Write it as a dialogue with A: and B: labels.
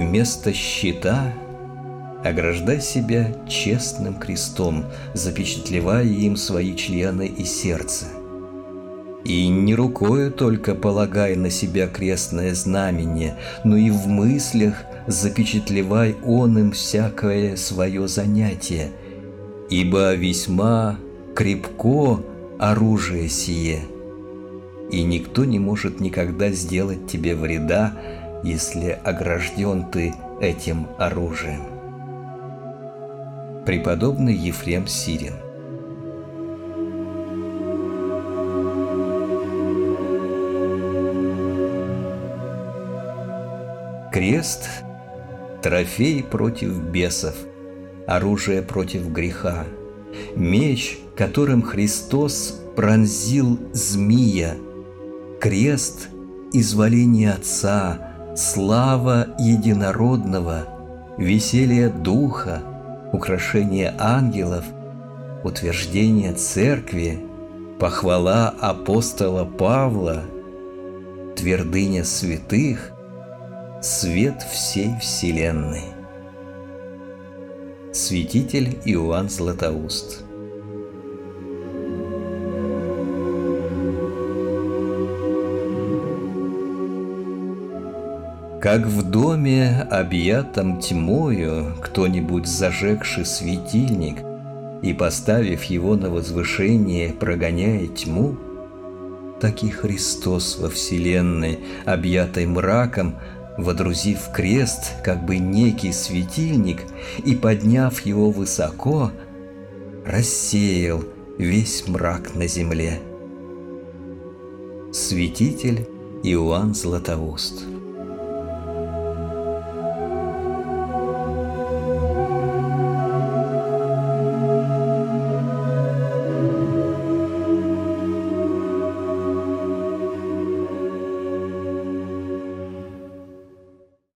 A: вместо щита ограждай себя честным крестом, запечатлевая им свои члены и сердце. И не рукою только полагай на себя крестное знамение, но и в мыслях запечатлевай он им всякое свое занятие, ибо весьма крепко оружие сие, и никто не может никогда сделать тебе вреда, если огражден ты этим оружием. Преподобный Ефрем Сирин. Крест – трофей против бесов, оружие против греха, меч, которым Христос пронзил змия, крест – изволение Отца, слава Единородного, веселье Духа, украшение ангелов, утверждение Церкви, похвала апостола Павла, твердыня святых, свет всей вселенной. Святитель Иоанн Златоуст. Как в доме, объятом тьмою, кто-нибудь зажегший светильник и, поставив его на возвышение, прогоняет тьму, так и Христос во вселенной, объятой мраком, водрузив крест, как бы некий светильник, и, подняв его высоко, рассеял весь мрак на земле. Святитель Иоанн Златоуст.